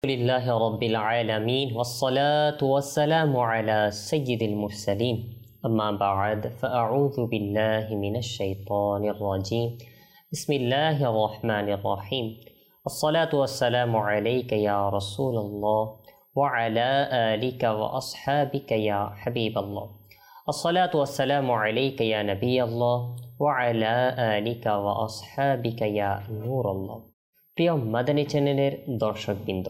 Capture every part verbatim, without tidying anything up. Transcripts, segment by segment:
لله رب العالمين والصلاة والسلام على سيد المرسلين أما بعد فأعوذ بالله من الشيطان الرجيم بسم الله الرحمن الرحيم الصلاة والسلام عليك يا رسول الله وعلى آلك وأصحابك يا حبيب الله الصلاة والسلام عليك يا نبي الله وعلى آلك وأصحابك يا نور الله প্রিয় মাদানী চ্যানেলের দর্শকবৃন্দ,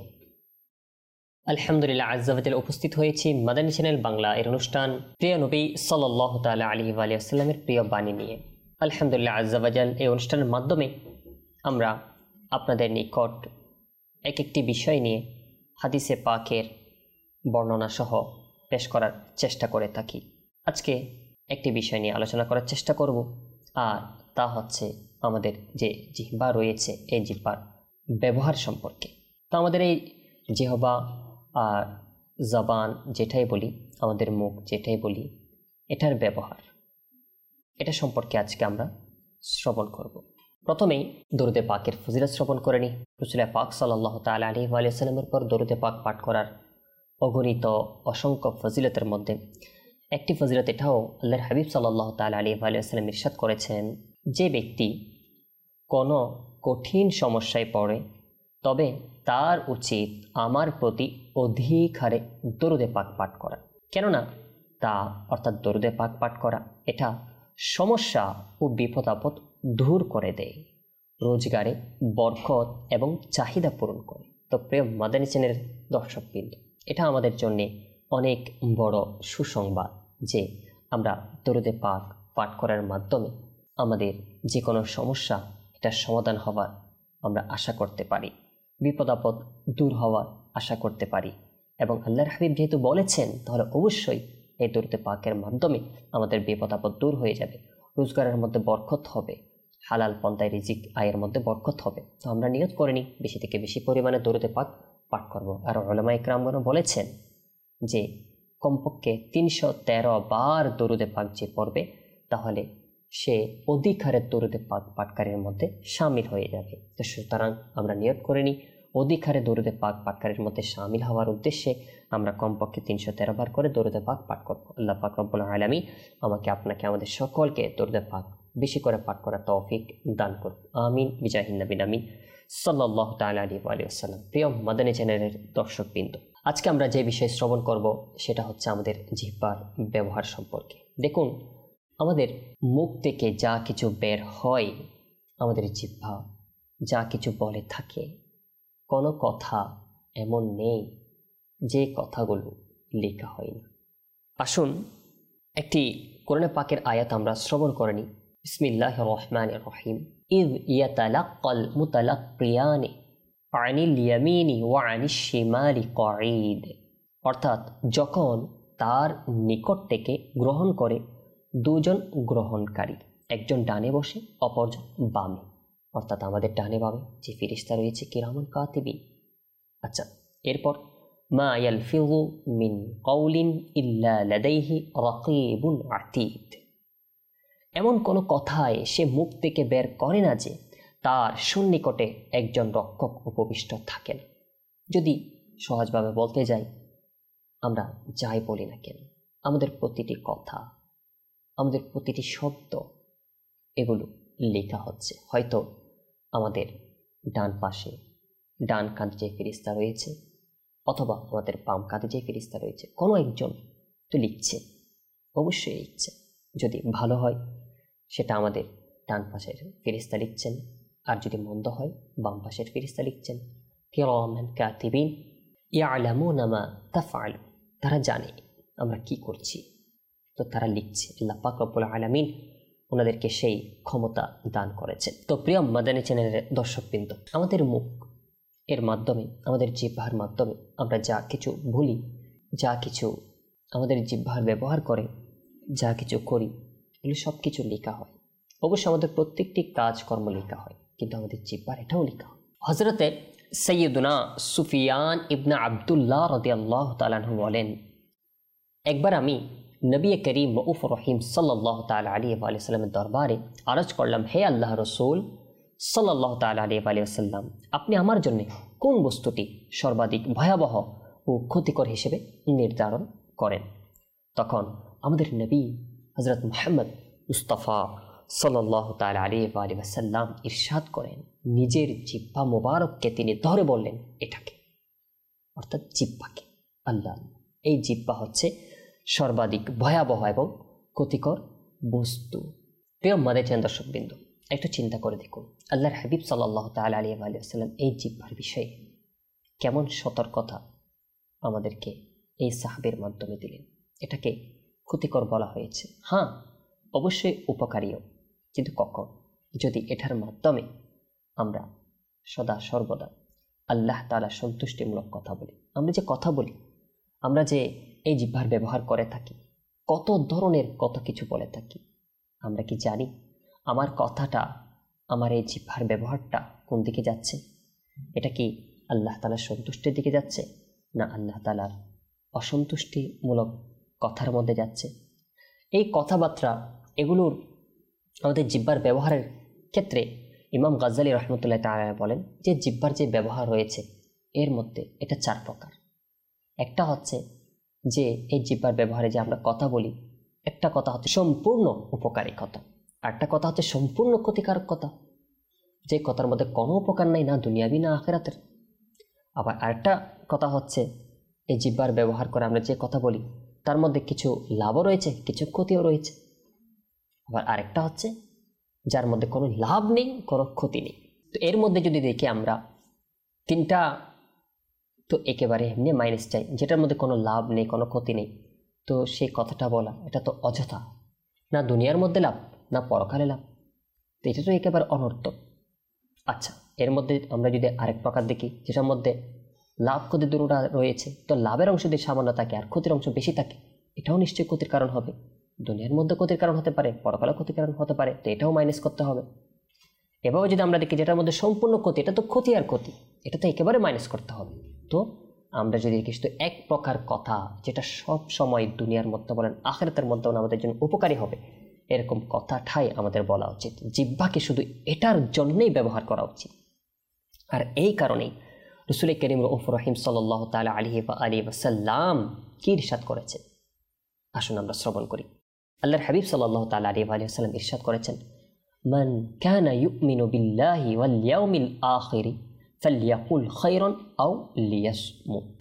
আলহামদুলিল্লাহ আজ্জা ওয়া জাল উপস্থিত হয়েছি মাদানী চ্যানেল বাংলা এর অনুষ্ঠান প্রিয় নবী সাল্লাল্লাহু তাআলা আলাইহি ওয়া সাল্লামের প্রিয় বাণী নিয়ে। আলহামদুলিল্লাহ আজ্জা ওয়া জাল এই অনুষ্ঠানের মাধ্যমে আমরা আপনাদের নিকট এক একটি বিষয় নিয়ে হাদিসে পাকের বর্ণনা সহ পেশ করার চেষ্টা করে থাকি। আজকে একটি বিষয় নিয়ে আলোচনা করার চেষ্টা করব, আর তা হচ্ছে আমাদের যে জিহ্বা রয়েছে এই জিহ্বার ব্যবহার সম্পর্কে। তো আমাদের এই জিহ্বা আর জবান যেটাই বলি, আমাদের মুখ যেটাই বলি, এটার ব্যবহার, এটা সম্পর্কে আজকে আমরা শ্রবণ করব। প্রথমেই দরুদে পাকের ফজিলত শ্রবণ করে নিই। রাসূল পাক সাল্লাল্লাহু তাআলা আলাইহি ওয়া সাল্লামের পর দরুদে পাক পাঠ করার অগণিত অসংখ্য ফজিলতের মধ্যে একটি ফজিলত এটাও, আল্লাহর হাবিব সাল্লাল্লাহু তাআলা আলাইহি ওয়া সাল্লাম ইরশাদ করেছেন, যে ব্যক্তি কোনো কঠিন সমস্যায় পড়ে তবে তার উচিত আমার প্রতি অধিক হারে দরুদে পাক পাঠ করা। কেননা তা অর্থাৎ দরুদে পাক পাঠ করা এটা সমস্যা ও বিপদ আপদ দূর করে দেয়, রোজগারে বরকত এবং চাহিদা পূরণ করে। তো প্রিয় মাদানী চ্যানেলের দর্শকবৃন্দ, এটা আমাদের জন্যে অনেক বড় সুসংবাদ যে আমরা দরুদে পাক পাঠ করার মাধ্যমে আমাদের যে কোনো সমস্যা এটার সমাধান হওয়ার আমরা আশা করতে পারি, বিপদ আপদ দূর হওয়ার আশা করতে পারি। এবং আল্লাহর হাবিব যেহেতু বলেছেন, তাহলে অবশ্যই এই দরুদে পাকের মাধ্যমে আমাদের বিপদ আপদ দূর হয়ে যাবে, রোজগারের মধ্যে বরকত হবে, হালাল পন্থায় রিজিক আয়ের মধ্যে বরকত হবে। তো আমরা নিয়ত করে নিই বেশি থেকে বেশি পরিমাণে দরুদে পাক পাঠ করব। আর উলামা ইকরামগণ বলেছেন যে কমপক্ষে তিনশো তেরো বার দরুদে পাক যে পড়বে তাহলে সে অধিক হারে দরুদে পাক পাঠকারীর মধ্যে শামিল হয়ে যাবে। তো সুতরাং আমরা নিয়ত করে নিই অধিক হারে দরুদে পাক পাঠকারীর মধ্যে শামিল হওয়ার উদ্দেশ্যে আমরা কমপক্ষে তিনশো তেরো বার করে দরুদে পাক পাঠ করব। আল্লাহ পাক রব্বুল আলামিন আমাকে আপনাকে আমাদের সকলকে দরুদে পাক বেশি করে পাঠ করার তৌফিক দান করুন, আমিন বিজাহিন নবী আমিন সাল্লাল্লাহু তাআলা আলাইহি ওয়া সাল্লাম। প্রিয় মাদানী চ্যানেলের দর্শকবৃন্দ, আজকে আমরা যে বিষয় শ্রবণ করব সেটা হচ্ছে আমাদের জিহ্বার ব্যবহার সম্পর্কে। দেখুন, আমাদের মুখ থেকে যা কিছু বের হয়, আমাদের জিহ্বা যা কিছু বলে থাকে, কোনো কথা এমন নেই যে কথাগুলো লেখা হয় না। আসুন একটি কোরআন পাকের আয়াত আমরা শ্রবণ করে নিই। বিসমিল্লাহির রহমানির রহিম। ইয ইয়াতালাক্কাল মুতালাক্কিয়ানি আনিল ইয়ামিনি ওয়া আনিশ শিমালি কঈদ। অর্থাৎ যখন তার নিকট থেকে গ্রহণ করে দুজন গ্রহণকারী, একজন ডানে বসে অপরজন বামে, অর্থাৎ আমাদের ডানে বামে যে ফেরেশতা রয়েছে কিরামান কাতিবিন। আচ্ছা, এরপর মা ইয়ালফিযু মিন কওলিন ইল্লা লাদাইহি রাকীবুন আতীদ। এমন কোনো কথায় সে মুখ থেকে বের করে না যে তার সন্নিকটে একজন রক্ষক উপবিষ্ট থাকেন। যদি সহজভাবে বলতে যাই, আমরা যাই বলি না কেন, আমাদের প্রতিটি কথা, আমাদের প্রতিটি শব্দ এগুলো লেখা হচ্ছে। হয়তো আমাদের ডান পাশে ডান কাঁধে যে ফেরেশতা রয়েছে অথবা আমাদের বাম কাঁধে যে ফেরেশতা রয়েছে, কোনো একজন তো লিখছে, অবশ্যই লিখছে। যদি ভালো হয় সেটা আমাদের ডান পাশের ফেরেশতা লিখছেন, আর যদি মন্দ হয় বাম পাশের ফেরেশতা লিখছেন। কিরামান কাতিবিন ইয়ালামুনা মা তাফআলুন। তারা জানে আমরা কি করছি, তো তারা লিখছে। আল্লাহ পাক রব্বুল আলামিন ওনাদেরকে সেই ক্ষমতা দান করেছেন। তো প্রিয় মাদানী চ্যানেলের দর্শকবৃন্দ, আমাদের মুখ এর মাধ্যমে, আমাদের জিহ্বার মাধ্যমে আমরা যা কিছু বলি, যা কিছু আমাদের জিহ্বার ব্যবহার করে যা কিছু করি, এগুলো সব কিছু লেখা হয়। অবশ্য আমাদের প্রত্যেকটি কাজকর্ম লেখা হয়, কিন্তু আমাদের জিহ্বার এটাও লেখা হয়। হযরতে সাইয়্যিদুনা সুফিয়ান ইবনে আব্দুল্লাহ রাদিয়াল্লাহু তাআলা আনহু বলেন, একবার আমি নবী করিম রউফ রহিম সাল্লাল্লাহু তাআলা আলাইহি ওয়া সাল্লামের দরবারে আরজ করলাম, হে আল্লাহ রসুল সাল্লাল্লাহু তাআলা আলাইহি ওয়া সাল্লাম, আপনি আমার জন্য কোন বস্তুটি সর্বাধিক ভয়াবহ ও ক্ষতিকর হিসেবে নির্ধারণ করেন। তখন আমাদের নবী হযরত মুহাম্মদ মুস্তাফা সাল্লাল্লাহু তাআলা আলাইহি ওয়া আলিহি ওয়াসাল্লাম ইরশাদ করেন, নিজের জিহ্বা মোবারককে তিনি ধরে বললেন, এটাকে অর্থাৎ জিহ্বাকে, আল্লাহ এই জিহ্বা হচ্ছে সর্বাধিক ভয়াবহ এবং ক্ষতিকর বস্তু। প্রিয় মাদানী দর্শকবৃন্দ, একটু চিন্তা করে দেখুন, আল্লাহর হাবিব সাল্লাল্লাহু তাআলা আলাইহি ওয়া আলিহি ওয়াসাল্লাম এই জিহ্বার বিষয়ে কেমন সতর্কতা আমাদেরকে এই সাহাবের মাধ্যমে দিলেন। এটাকে ক্ষতিকর বলা হয়েছে, হ্যাঁ অবশ্যই উপকারীও, কিন্তু কখন? যদি এটার মাধ্যমে আমরা সদা সর্বদা আল্লাহ তাআলা সন্তুষ্টিমূলক কথা বলি। আমরা যে কথা বলি, আমরা যে এই জিহ্বার ব্যবহার করে থাকি, কত ধরনের কত কিছু বলে থাকি, আমরা কি জানি আমার কথাটা, আমার এই জিহ্বার ব্যবহারটা কোন দিকে যাচ্ছে? এটা কি আল্লাহ তাআলার সন্তুষ্টির দিকে যাচ্ছে, না আল্লাহ তাআলার অসন্তুষ্টিমূলক কথার মধ্যে যাচ্ছে? এই কথাবার্তা এগুলোর আমাদের জিহ্বার ব্যবহারের ক্ষেত্রে ইমাম গাজ্জালী রহমতুল্লাহ তাআলা বলেন যে জিহ্বার যে ব্যবহার রয়েছে এর মধ্যে এটা চার প্রকার। একটা হচ্ছে যে এই জিহ্বার ব্যবহারে যে আমরা কথা বলি, একটা কথা হচ্ছে সম্পূর্ণ উপকারী কথা, আরেকটা কথা হচ্ছে সম্পূর্ণ ক্ষতিকারক কথা, যে কথার মধ্যে কোনো উপকার নাই, না দুনিয়াবি না আখিরাতের। আবার আরেকটা কথা হচ্ছে এই জিহ্বার ব্যবহার করে আমরা যে কথা বলি তার মধ্যে কিছু লাভও রয়েছে, কিছু ক্ষতিও রয়েছে। আবার আরেকটা হচ্ছে যার মধ্যে কোনো লাভ নেই, কোনো ক্ষতি নেই। তো এর মধ্যে যদি দেখি আমরা তিনটা তো একেবারে এমনি মাইনাস চাই, যেটার মধ্যে কোনো লাভ নেই, কোনো ক্ষতি নেই, তো সেই কথাটা বলা এটা তো অযথা, না দুনিয়ার মধ্যে লাভ না পরকালে লাভ, তো এটা তো একেবারে অনর্থক। আচ্ছা, এর মধ্যে আমরা যদি আরেক প্রকার দেখি যেটার মধ্যে লাভ ক্ষতি দুটোটা রয়েছে, তো লাভের অংশ যদি সামান্য থাকে আর ক্ষতির অংশ বেশি থাকে, এটাও নিশ্চয়ই ক্ষতির কারণ হবে। দুনিয়ার মধ্যে ক্ষতির কারণ হতে পারে, পরকালে ক্ষতির কারণ হতে পারে, তো এটাও মাইনাস করতে হবে। এভাবে যদি আমরা দেখি যেটার মধ্যে সম্পূর্ণ ক্ষতি, এটা তো ক্ষতি আর ক্ষতি, এটা তো একেবারে মাইনাস করতে হবে। তো আমরা যদি দেখি শুধু এক প্রকার কথা যেটা সব সময় দুনিয়ার মধ্যে বলেন আখিরাতের মধ্যে আমাদের জন্য উপকারী হবে, এরকম কথাটাই আমাদের বলা উচিত। জিহ্বাকে শুধু এটার জন্যই ব্যবহার করা উচিত। আর এই কারণেই রাসূল করিম রউফ রহিম সাল্লাল্লাহু তাআলা আলাইহি ওয়া আলিহি ওয়াসাল্লাম কি ইরশাদ করেছেন, আসুন আমরা শ্রবণ করি। আল্লাহর হাবিব সাল্লাল্লাহু তাআলা আলাইহি ওয়া আলিহি ওয়াসাল্লাম ইরশাদ করেছেন, মান কানা ইউমিনু বিল্লাহি ওয়াল ইয়াউমিল আখির ফালইয়াকুল খায়রান আও লিয়াসমুত।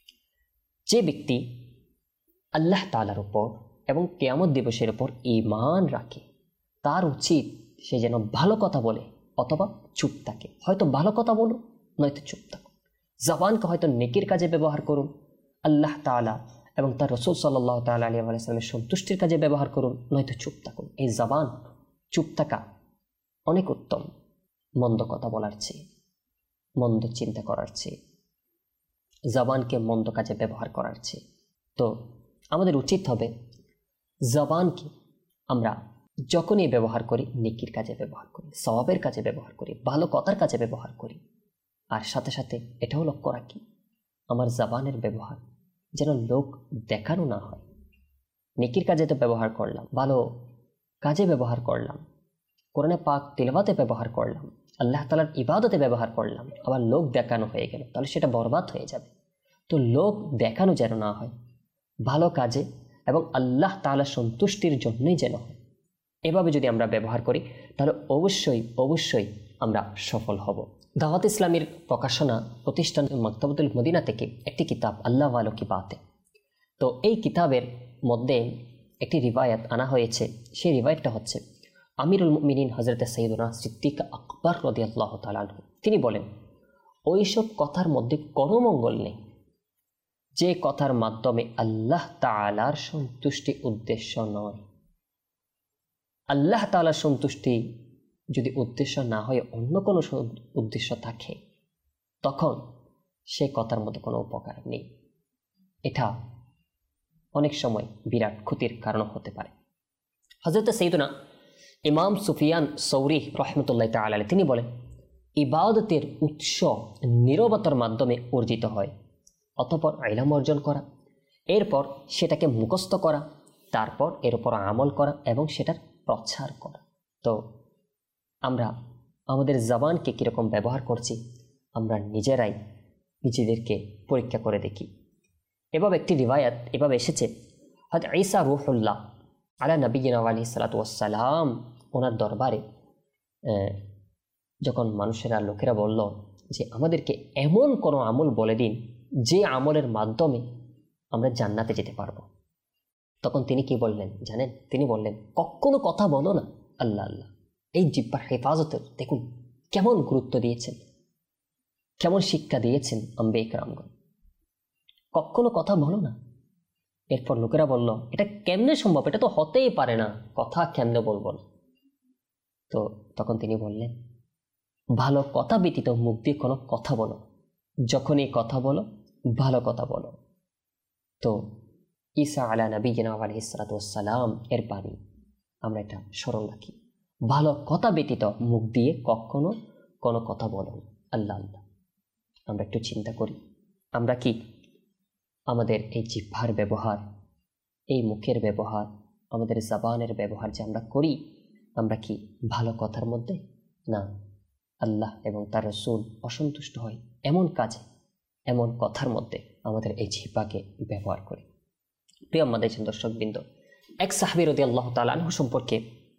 যে ব্যক্তি আল্লাহ তাআলার উপর এবং কিয়ামত দিবসের উপর ঈমান রাখে, তার উচিত সে যেন ভালো কথা বলে অথবা চুপ থাকে। হয়তো ভালো কথা বলুন, নয়তো চুপ থাকুন। জবানকে হয়তো নেকির কাজে ব্যবহার করুন, আল্লাহ তাআলা এবং তার রাসূল সাল্লাল্লাহু তাআলা আলাইহি ওয়া সাল্লামের সন্তুষ্টির কাজে ব্যবহার করুন, নয়তো চুপ থাকুন। এই জবান চুপ থাকা অনেক উত্তম মন্দ কথা বলার চেয়ে, মন্দ চিন্তা করার চেয়ে, জবানকে মন্দ কাজে ব্যবহার করার চেয়ে। তো আমাদের উচিত হবে জবানকে আমরা যখনই ব্যবহার করি নেকির কাজে ব্যবহার করি, সওয়াবের কাজে ব্যবহার করি, ভালো কথার কাজে ব্যবহার করি। আর সাথে সাথে এটাও লক্ষ্য রাখি আমার জবানের ব্যবহার যেন লোক দেখানো না হয়। নেকির কাজে তো ব্যবহার করলাম, ভালো কাজে ব্যবহার করলাম, কোরআনে পাক তিলাওয়াতে ব্যবহার করলাম, আল্লাহ তাআলার ইবাদতে ব্যবহার করলাম, আবার লোক দেখানো হয়ে গেল, তাহলে সেটা বরবাদ হয়ে যাবে। তো লোক দেখানো যেন না হয়, ভালো কাজে এবং আল্লাহ তাআলার সন্তুষ্টির জন্যই যেন হয়। এভাবে যদি আমরা ব্যবহার করি তাহলে অবশ্যই অবশ্যই আমরা সফল হব। দাওয়াত ইসলামীর প্রকাশনা প্রতিষ্ঠান মাকতাবাতুল মদিনা থেকে একটি কিতাব আল্লাহ ওয়ালো কি বাতে, তো এই কিতাবের মধ্যে একটি রিওয়ায়াত আনা হয়েছে। সেই রিওয়ায়াতটা হচ্ছে আমিরুল মুমিনিন হযরত সাইয়্যিদুনা সিদ্দিক আকবর রাদিয়াল্লাহু তাআলা আনহু, তিনি বলেন, ওইসব কথার মধ্যে কোনো মঙ্গল নেই যে কথার মাধ্যমে আল্লাহ তাআলার সন্তুষ্টি উদ্দেশ্য নয়। আল্লাহ তাআলার সন্তুষ্টি যদি উদ্দেশ্য না হয় অন্য কোনো উদ্দেশ্য থাকে, তখন সে কথার মধ্যে কোনো উপকার নেই। এটা অনেক সময় বিরাট ক্ষতির কারণ হতে পারে। হযরত সাইয়্যিদুনা ইমাম সুফিয়ান সৌরি রহমতুল্লাহ তাআলা আলাইহি তিনি বলেন, ইবাদতের উৎস নীরবতার মাধ্যমে অর্জিত হয়, অতঃপর ইলম অর্জন করা, এরপর সেটাকে মুখস্থ করা, তারপর এর উপর আমল করা এবং সেটার প্রচার করা। তো আমরা আমাদের জবানকে কীরকম ব্যবহার করছি, আমরা নিজেরাই নিজেদেরকে পরীক্ষা করে দেখি। এভাবে একটি রিওয়ায়াত এভাবে এসেছে, হযরত ঈসা রূহুল্লাহ আলা নবিয়িনা আলাইহিস সালাতু ওয়াস সালাম ওনার দরবারে যখন মানুষেরা লোকেরা বলল যে আমাদেরকে এমন কোনো আমল বলে দিন যে আমলের মাধ্যমে আমরা জান্নাতে যেতে পারবো, তখন তিনি কি বললেন জানেন? তিনি বললেন, কখনো কথা বলো না। আল্লাহ আল্লাহ, এই জিহ্বার হেফাজতের দেখুন কেমন গুরুত্ব দিয়েছেন, কেমন শিক্ষা দিয়েছেন আম্বিয়া ইকরামগণ। কখনো কথা বলো না। এরপর লোকেরা বলল, এটা কেমনে সম্ভব? এটা তো হতেই পারে না, কথা কেমনে বলবো না? তো তখন তিনি বললেন, ভালো কথা ব্যতীত মুখ দিয়ে কোনো কথা বলো, যখনই কথা বলো ভালো কথা বলো। তো ঈসা আলা নবিয়িনা আলাইহিস সালাতু ওয়াস সালাম এর বাণী আমরা এটা স্মরণ রাখি, ভালো কথা ব্যতীত মুখ দিয়ে কখনো কোনো কথা বলো না। আল্লাহ আল্লাহ, আমরা একটু চিন্তা করি, আমরা কি আমাদের এই জিহ্বার ব্যবহার, এই মুখের ব্যবহার, আমাদের জবানের ব্যবহার যে আমরা করি, আমরা কি ভালো কথার মধ্যে, না আল্লাহ এবং তার রাসূল অসন্তুষ্ট হয় এমন কাজে, এমন কথার মধ্যে আমাদের এই জিহ্বাকে ব্যবহার করি? প্রিয় আমাদের দর্শকবৃন্দ, এক সাহাবী রাদিয়াল্লাহু তাআলা আনহু সম্পর্কে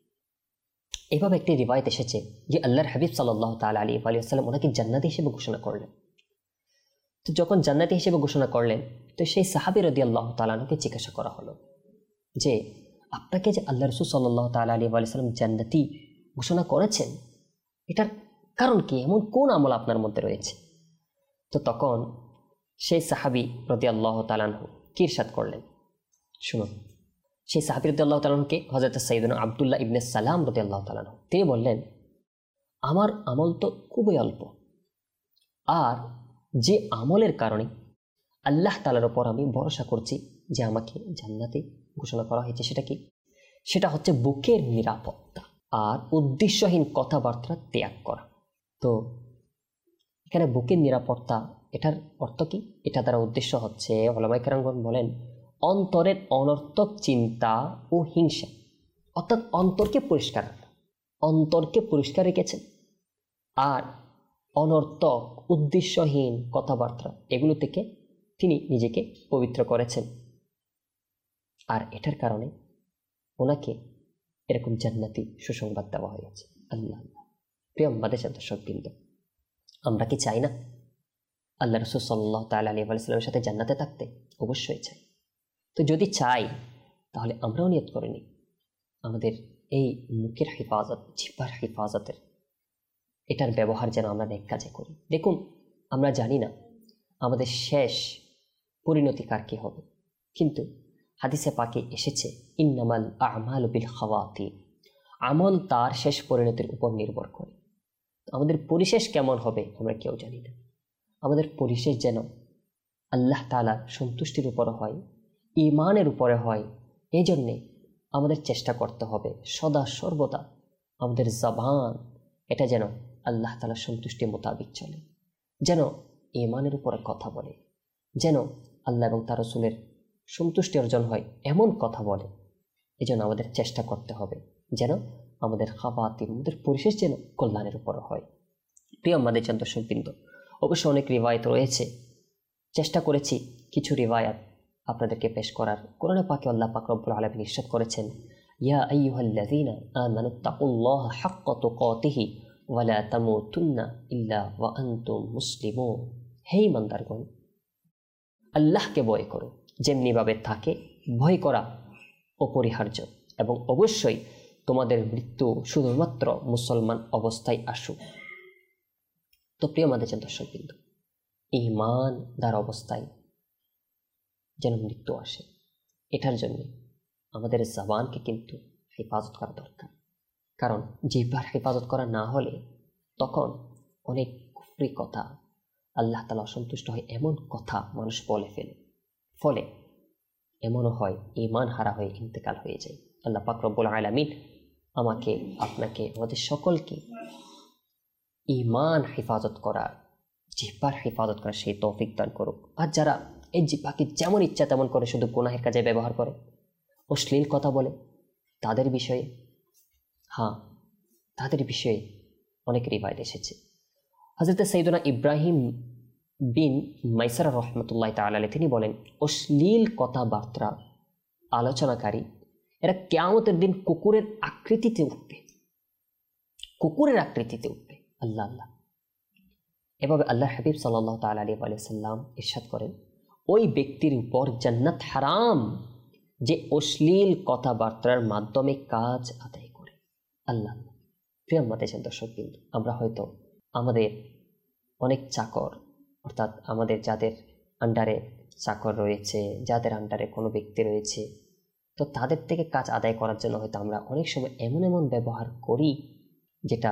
এভাবে একটি রিওয়ায়াত এসেছে যে আল্লাহর হাবিব সাল্লাল্লাহু তাআলা আলাইহি ওয়া সাল্লাম ওনাকে জান্নাতি হিসেবে ঘোষণা করলেন। তো যখন জান্নাতি হিসেবে ঘোষণা করলেন, তো সেই সাহাবী রাদিয়াল্লাহু তাআলা আনহুকে জিজ্ঞাসা করা হলো যে আপনাকে যে আল্লাহ রাসূল সাল্লাল্লাহু তাআলা আলাইহি ওয়া সাল্লাম জান্নাতি ঘোষণা করেছেন, এটার কারণ কি? এমন কোন আমল আপনার মধ্যে রয়েছে? তো তখন সেই সাহাবী রাদিয়াল্লাহু তাআলা আনহু কি ইরশাদ করলেন শুনুন। সেই সাহাবী রাদিয়াল্লাহু তাআলা আনহুকে হযরত সাইয়্যিদুনা আব্দুল্লাহ ইবনে সালাম রাদিয়াল্লাহু তাআলা আনহু তিনি বললেন, আমার আমল তো খুবই অল্প, আর যে আমলের কারণে আল্লাহ তাআলার উপর আমি ভরসা করছি যে আমাকে জান্নাতে ঘোষণা করা হয়েছে, সেটা কি? সেটা হচ্ছে বুকের নিরাপত্তা আর উদ্দেশ্যহীন কথাবার্তা ত্যাগ করা। তো এখানে বুকের নিরাপত্তা, এটার অর্থ কি? এটা দ্বারা উদ্দেশ্য হচ্ছে, উলামায়ে কেরামগণ বলেন, অন্তরের অনর্থক চিন্তা ও হিংসা, অর্থাৎ অন্তরকে পরিষ্কার, অন্তরকে পরিষ্কার রেখেছেন, আর অনর্থক উদ্দেশ্যহীন কথাবার্তা এগুলো থেকে তিনি নিজেকে পবিত্র করেছেন। আর এটার কারণে ওনাকে এরকম জান্নাতি সুসংবাদ দেওয়া হয়েছে। আল্লাহ আল্লাহ, প্রিয় আমাদের দর্শকবৃন্দ, আমরা কি চাই না আল্লাহ রাসূল সাল্লাল্লাহু তাআলা আলাইহি ওয়া সাল্লামের সাথে জান্নাতে থাকতে? অবশ্যই চাই। তো যদি চাই তাহলে আমরাও নিয়ত করে নিই আমাদের এই মুখের হেফাজত, জিহ্বার হেফাজতের, এটার ব্যবহার যেন আমরা নেক কাজে করি। দেখুন, আমরা জানি না আমাদের শেষ পরিণতি কার কি হবে, কিন্তু হাদিসে পাকে এসেছে, ইন্নামাল আমালু বিল খাওয়াতিম, আমল তার শেষ পরিণতির উপর নির্ভর করে। আমাদের পরিশেষ কেমন হবে আমরা কেউ জানি না। আমাদের পরিশেষ যেন আল্লাহ তাআলার সন্তুষ্টির উপরে হয়, ঈমানের উপরে হয়। এই জন্যে আমাদের চেষ্টা করতে হবে সদা সর্বদা আমাদের জবান এটা যেন আল্লাহ তাআলার সন্তুষ্টি মোতাবিক চলে, যেন ঈমানের উপরে কথা বলে, যেন আল্লাহ এবং তার রাসূলের সন্তুষ্টি অর্জন হয় এমন কথা বলে। এই জন্য আমাদের চেষ্টা করতে হবে যেন আমাদের খাওয়াতিম, আমাদের পরিশেষ যেন কল্যাণের উপর হয়। প্রিয় আমাদের দর্শকবৃন্দ, অবশ্য অনেক রিওয়ায়াত রয়েছে, চেষ্টা করেছি কিছু রিওয়ায়াত আপনাদেরকে পেশ করার। কোরআনে পাকে আল্লাহ পাক রব্বুল আলামিন ইরশাদ করেছেন, ইয়া আইয়ুহাল্লাযীনা আমানুত্তাকুল্লাহা হাক্কা তুকাতিহি ওয়া লা তামুতুন্না ইল্লা ওয়া আনতুম মুসলিমুন। হে ঈমানদারগণ, আল্লাহকে ভয় করো যেমনিভাবে থাকে ভয় করা অপরিহার্য, এবং অবশ্যই তোমাদের মৃত্যু শুধুমাত্র মুসলমান অবস্থায় আসুক। তো প্রিয় আমাদের দর্শকবৃন্দ, ঈমানদার অবস্থায় যেন মৃত্যু আসে, এটার জন্য আমাদের জবানকে কিন্তু হেফাজত করা দরকার। কারণ জিহ্বার হেফাজত করা না হলে তখন অনেক কুফরি কথা, আল্লাহ তাআলা অসন্তুষ্ট হয় এমন কথা মানুষ বলে ফেলে, ফলে এমনও হয় ঈমান হারা হয়ে ইন্তেকাল হয়ে যায়। আল্লাহ পাক রব্বুল আলামিন আমাকে, আপনাকে, আমাদের সকলকে ঈমান হেফাজত করার, জিহ্বার হেফাজত করার সেই তৌফিক দান করুক। আর যারা এই জিহ্বাকে যেমন ইচ্ছা তেমন করে শুধু গুনাহের কাজে ব্যবহার করে, অশ্লীল কথা বলে, তাদের বিষয়ে, হ্যাঁ তাদের বিষয়ে অনেক রিওয়ায়াত এসেছে। হযরত সাইয়্যিদুনা ইব্রাহিম বিন মাইসারা রহমতুল্লাহ তাআলা আলাইহি তিনি বলেন, অশ্লীল কথাবার্তা আলোচনাকারী এরা কিয়ামতের দিন কুকুরের আকৃতিতে উঠবে, কুকুরের আকৃতিতে উঠবে। আল্লাহ আল্লাহ। এভাবে আল্লাহ হাবিব সাল্লাল্লাহু তাআলা আলাইহি ওয়া সাল্লাম ইরশাদ করেন, ওই ব্যক্তির উপর জান্নাত হারাম যে অশ্লীল কথাবার্তার মাধ্যমে কাজ আদায় করে। আল্লাহ। প্রিয় মাতাছেন দর্শক বিন্দু, আমরা হয়তো আমাদের অনেক চাকর, অর্থাৎ আমাদের যাদের আন্ডারে চাকর রয়েছে, যাদের আন্ডারে কোনো ব্যক্তি রয়েছে, তো তাদের থেকে কাজ আদায় করার জন্য হয়তো আমরা অনেক সময় এমন এমন ব্যবহার করি যেটা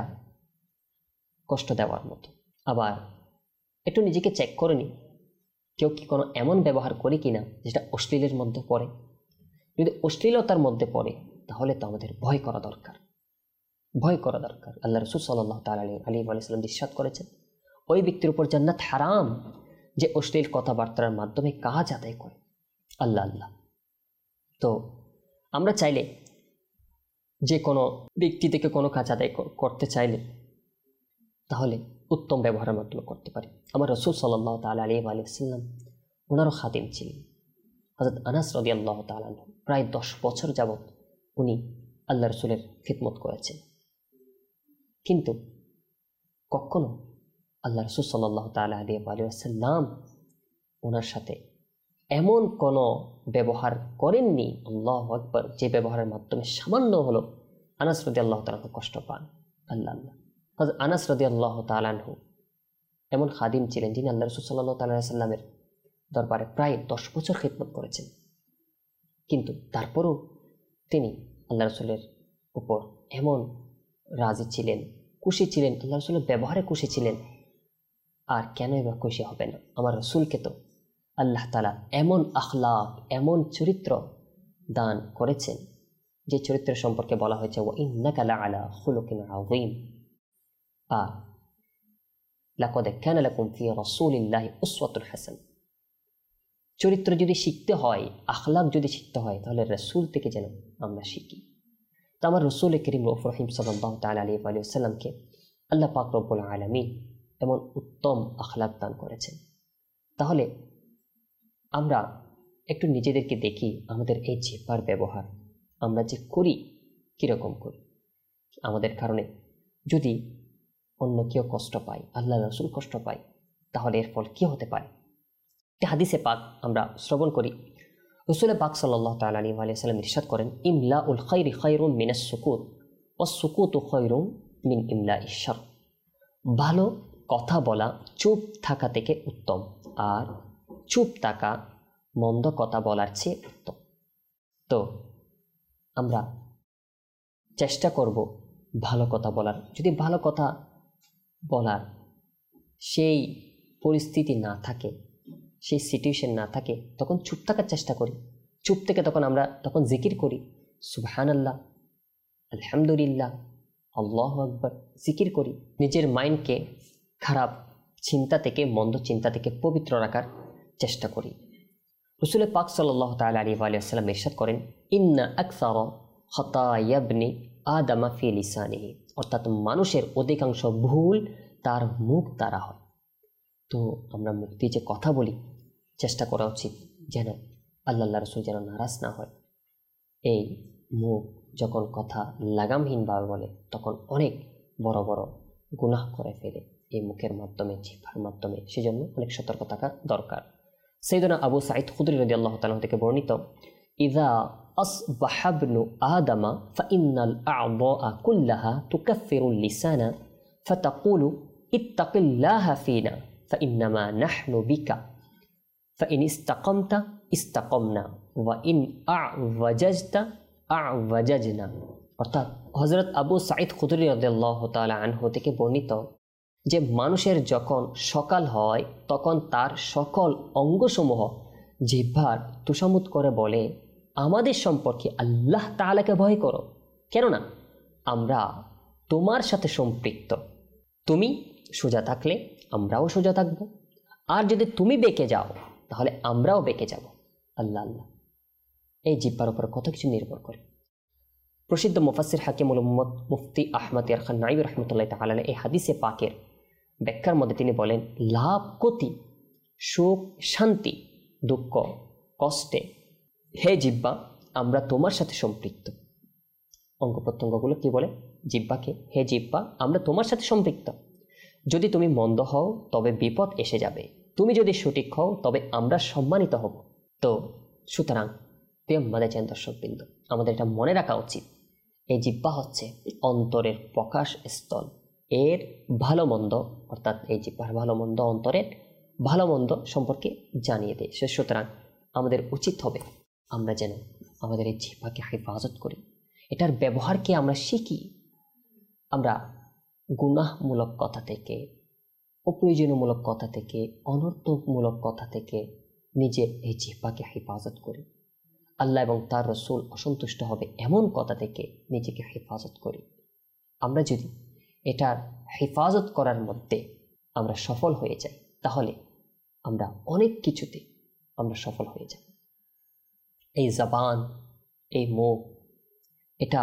কষ্ট দেওয়ার মতো। আবার একটু নিজেকে চেক করে নিই, কেউ কি কোনো এমন ব্যবহার করি কিনা যেটা অশ্লীলের মধ্যে পড়ে। যদি অশ্লীলতার মধ্যে পড়ে তাহলে তো আমাদের ভয় করা দরকার, ভয় করা দরকার। আল্লাহ রাসূল সাল্লাল্লাহু তাআলা আলাইহি ওয়া সাল্লাম ইরশাদ করেছেন, ওই ব্যক্তির উপর জান্নাত হারাম যে অশ্লীল কথাবার্তার মাধ্যমে কাজ আদায় করে। আল্লাহ আল্লাহ। তো আমরা চাইলে যে কোনো ব্যক্তি থেকে কোনো কাজ আদায় করতে চাইলে তাহলে উত্তম ব্যবহারের মাধ্যমে করতে পারি। আমার রাসূল সাল্লাল্লাহু তাআলা আলাইহি ওয়া সাল্লাম ওনারও খাদিম ছিলেন, হযরত আনাস রাদিয়াল্লাহু তাআলা আনহু। প্রায় দশ বছর যাবৎ উনি আল্লাহ রাসূলের খিদমত করেছেন, কিন্তু কখনো আল্লাহ রাসূল সাল্লাল্লাহু তাআলা আলাইহি ওয়া সাল্লাম ওনার সাথে এমন কোনো ব্যবহার করেননি, আল্লাহু আকবার, যে ব্যবহারের মাধ্যমে সামান্য হলো আনাস রাদিয়াল্লাহু তাআলা কষ্ট পান। আল্লাহ আল্লাহ। হযরত আনাস রাদিয়াল্লাহু তাআলা আনহু এমন খাদিম ছিলেন যিনি আল্লাহ রাসূল সাল্লাল্লাহু তাআলা আলাইহি সাল্লামের দরবারে প্রায় দশ বছর খিদমত করেছেন, কিন্তু তারপরও তিনি আল্লাহ রাসূলের উপর এমন রাজি ছিলেন, খুশি ছিলেন, আল্লাহ রাসূলের ব্যবহারে খুশি ছিলেন। আর কেনই বা খুশি হবে না? আমার রাসূলকে তো আল্লাহ তাআলা এমন আখলাক, এমন চরিত্র দান করেছেন যে চরিত্র সম্পর্কে বলা হয়েছে, ওয়া ইন্নাকা লাআলা খুলুকিন আযীম, আর লাকাদ কানা লাকুম ফি রাসূলিল্লাহি উসওয়াতুন হাসানাহ। চরিত্র যদি শিখতে হয়, আখলাক যদি শিখতে হয়, তাহলে রাসূল থেকে যেন আমরা শিখি। তো আমার রাসূল করিম রউফুর রহিম সাল্লাল্লাহু তাআলা আলাইহি ওয়া সাল্লামকে আল্লাহ পাক রব্বুল আলামিন এমন উত্তম আখলাক দান করেছেন। তাহলে আমরা একটু নিজেদেরকে দেখি, আমাদের এই জিহ্বার ব্যবহার আমরা যে করি কীরকম করি। আমাদের কারণে যদি অন্য কেউ কষ্ট পায়, আল্লাহ রাসূল কষ্ট পায়, তাহলে এর ফল কী হতে পারে? একটি হাদিসে পাক আমরা শ্রবণ করি, রাসূল পাক সাল্লাল্লাহু তাআলা আলাইহি ওয়া সাল্লাম ইরশাদ করেন, ইমলাউল খায়রি খায়রুম মিনাস সুকুত ওয়াস সুকুতু খায়রুম মিন ইমলাইশ শার। ভালো কথা বলা চুপ থাকা থেকে উত্তম, আর চুপ থাকা মন্দ কথা বলার চেয়ে উত্তম। তো আমরা চেষ্টা করব ভালো কথা বলার। যদি ভালো কথা বলার সেই পরিস্থিতি না থাকে, সেই সিচুয়েশন না থাকে, তখন চুপ থাকার চেষ্টা করি। চুপ থেকে তখন আমরা তখন জিকির করি, সুবহানাল্লাহ, আলহামদুলিল্লাহ, আল্লাহু আকবার, জিকির করি। নিজের মাইন্ডকে খারাপ চিন্তা থেকে, মন্দ চিন্তা থেকে পবিত্র রাখার চেষ্টা করি। রাসূল পাক সাল্লাল্লাহু তাআলা আলাইহি ওয়া সাল্লাম ইরশাদ করেন, ইন্না আকসারা খাতায়া ইবনি আদম ফি লিসানিহি, অর্থাৎ মানুষের অধিকাংশ ভুল তার মুখ দ্বারা হয়। তো আমরা মুখ দিয়ে যে কথা বলি, চেষ্টা করা উচিত যেন আল্লাহ রাসূল যেন নারাজ না হয়। এই মুখ যখন কথা লাগামহীনভাবে বলে, তখন অনেক বড় বড় গুনাহ করে ফেলে এই মুখের মাধ্যমে, জিহ্বার মাধ্যমে। সেজন্য অনেক সতর্ক থাকা দরকার। সাইয়্যিদুনা আবু সাঈদ খুদরি রাদিয়াল্লাহু তাআলা থেকে বর্ণিত, ইযা আসবাহা ইবনু আদমা ফাইন্নাল আ'দাআ কুল্লাহা তুকাফিরুল লিসানা ফাতাকুলু ইত্তাকিল্লাহা ফিনা ফাইন্নামা নাহনু বিকা ফাইন ইসতাকামতা ইসতাকামনা ওয়া ইন আ'ওয়াজাজতা আ'ওয়াজাজনা। অর্থাৎ হযরত আবু সাঈদ খুদরি রাদিয়াল্লাহু তাআলা আনহু থেকে বর্ণিত যে মানুষের যখন সকাল হয় তখন তার সকল অঙ্গসমূহ জিহ্বার তুষামুত করে বলে, আমাদের সম্পর্কে আল্লাহ তাআলাকে ভয় করো, কেননা আমরা তোমার সাথে সম্পৃক্ত। তুমি সোজা থাকলে আমরাও সোজা থাকব, আর যদি তুমি বেঁকে যাও তাহলে আমরাও বেঁকে যাব। আল্লাহ আল্লাহ। এই জিহ্বার উপর কত কিছু নির্ভর করে। প্রসিদ্ধ মুফাসসির হাকিমুল উম্মত মুফতি আহমদ ইয়ার খান নাইবি রহমতুল্লাহ তাআলা এই হাদিসে পাকের ব্যাখ্যার মধ্যে তিনি বলেন, লাভ, ক্ষতি, সুখ, শান্তি, দুঃখ, কষ্টে হে জিহ্বা আমরা তোমার সাথে সম্পৃক্ত। অঙ্গ প্রত্যঙ্গগুলো কি বলে? জিহ্বাকে, হে জিহ্বা আমরা তোমার সাথে সম্পৃক্ত। যদি তুমি মন্দ হও তবে বিপদ এসে যাবে, তুমি যদি সঠিক হও তবে আমরা সম্মানিত হব। তো সুতরাং প্রিয় মাদাচান দর্শকবৃন্দ, আমাদের এটা মনে রাখা উচিত, এই জিহ্বা হচ্ছে অন্তরের প্রকাশ স্থল। এর ভালো মন্দ, অর্থাৎ এই জিহ্বার ভালো মন্দ অন্তরের ভালো মন্দ সম্পর্কে জানিয়ে দেয়। সুতরাং আমাদের উচিত হবে আমরা যেন আমাদের এই জিহ্বাকে হেফাজত করি, এটার ব্যবহারকে আমরা শিখি। আমরা গুনাহমূলক কথা থেকে, অপ্রয়োজনীয়মূলক কথা থেকে, অনর্থমূলক কথা থেকে নিজের এই জিহ্বাকে হেফাজত করি। আল্লাহ এবং তার রসুল অসন্তুষ্ট হবে এমন কথা থেকে নিজেকে হেফাজত করি। আমরা যদি এটার হেফাজত করার মধ্যে আমরা সফল হয়ে যাই, তাহলে আমরা অনেক কিছুতে আমরা সফল হয়ে যাব। এই জবান, এই মুখ, এটা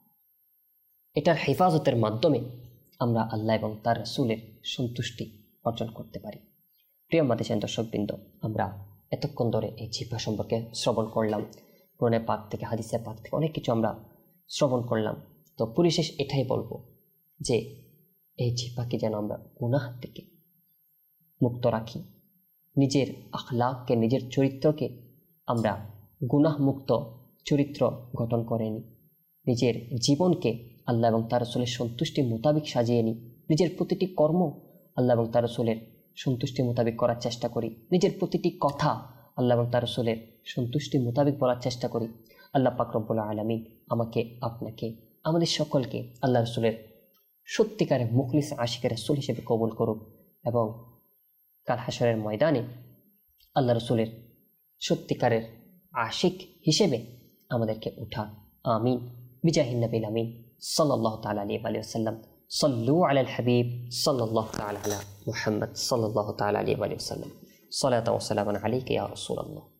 এটার হেফাজতের মাধ্যমে আমরা আল্লাহ এবং তার রসুলের সন্তুষ্টি অর্জন করতে পারি। প্রিয় মাদাচান দর্শকবৃন্দ, আমরা এতক্ষণ ধরে এই জিহ্বা সম্পর্কে শ্রবণ করলাম, কোরআনে পাক থেকে, হাদিসে পাক থেকে অনেক কিছু আমরা শ্রবণ করলাম। তো পরিশেষ এটাই বলবো যে এই জিহ্বাকে যেন আমরা গুনাহ থেকে মুক্ত রাখি, নিজের আখলাককে, নিজের চরিত্রকে আমরা গুনাহমুক্ত চরিত্র গঠন করে নিই, নিজের জীবনকে আল্লাহ এবং তার রসুলের সন্তুষ্টি মোতাবেক সাজিয়ে নিই, নিজের প্রতিটি কর্ম আল্লাহ এবং তার রসুলের সন্তুষ্টি মোতাবেক করার চেষ্টা করি, নিজের প্রতিটি কথা আল্লাহ এবং তার রসুলের সন্তুষ্টি মোতাবেক বলার চেষ্টা করি। আল্লাহ পাক রব্বুল আলামিন আমাকে, আপনাকে, আমাদের সকলকে আল্লাহ রসুলের সত্যিকারের মুখলিস আশিকের রসুল হিসেবে কবুল করুক এবং কাল হাশরের ময়দানে আল্লাহ রসুলের সত্যিকারের আশিক হিসেবে আমাদেরকে উঠা। আমিন। বিজাহিন নবিল আমিন সাল্লাল্লাহু তাআলা আলাইহি ওয়া সাল্লাম। সাল্লু আলাল হাবিব সাল্লাল্লাহু তাআলা আলা মুহাম্মদ সাল্লাল্লাহু তাআলা আলাইহি ওয়া সাল্লাম। সালাতু ওয়া সালামু আলাইকা ইয়া রাসূলুল্লাহ।